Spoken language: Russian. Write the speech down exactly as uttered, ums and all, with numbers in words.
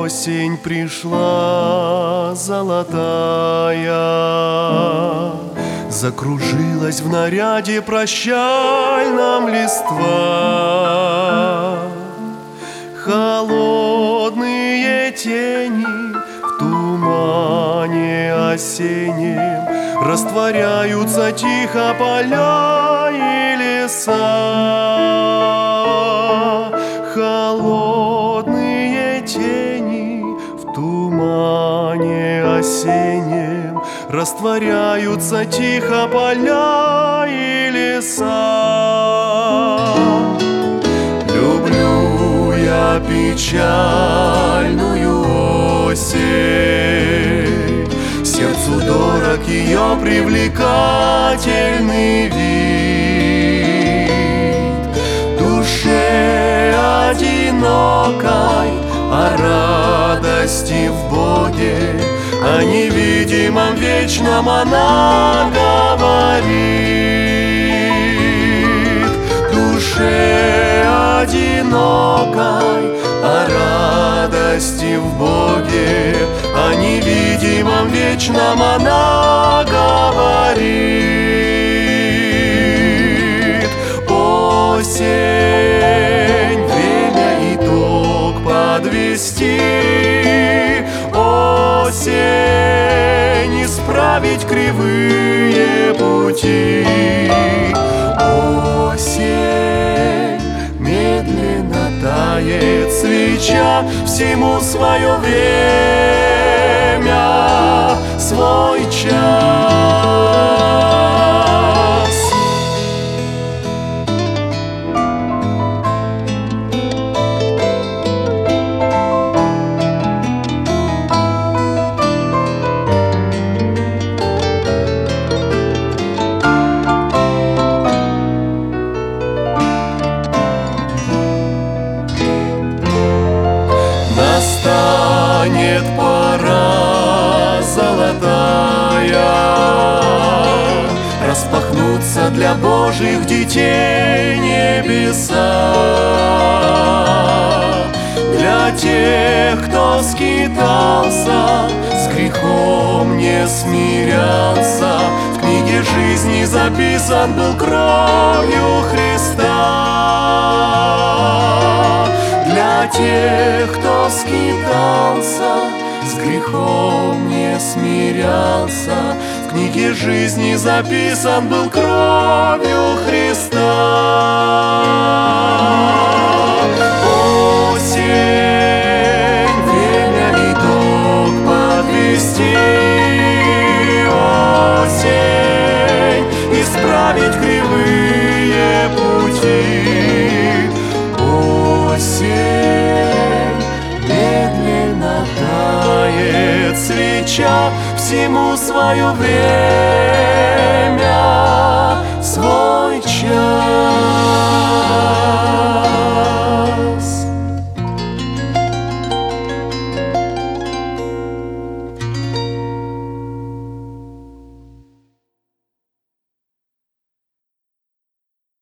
Осень пришла золотая, закружилась в наряде прощальном листва. Холодные тени в тумане осеннем растворяются тихо поля и леса. Холодные тени в тумане осеннем растворяются тихо поля и леса. Люблю я печальную осень, сердцу дорог ее привлекательный вид. Душе одинокой о радости в Боге, о невидимом вечном она говорит. Душе одинокой о радости в Боге, о невидимом вечном она говорит. Осень, время итог подвести. Осень, исправить кривые пути. Осень, медленно тает свеча, всему свое время, свой час. Настанет пора золотая, распахнутся для Божьих детей небеса. Для тех, кто скитался, с грехом не смирялся, в книге жизни записан был кровью Христа. Для тех, кто скитался, с грехом не смирялся, в книге жизни записан был кровью Христа. Осень, время итог подвести. Осень, исправить кривые пути. Осень, медленно тает свеча, всему свое время.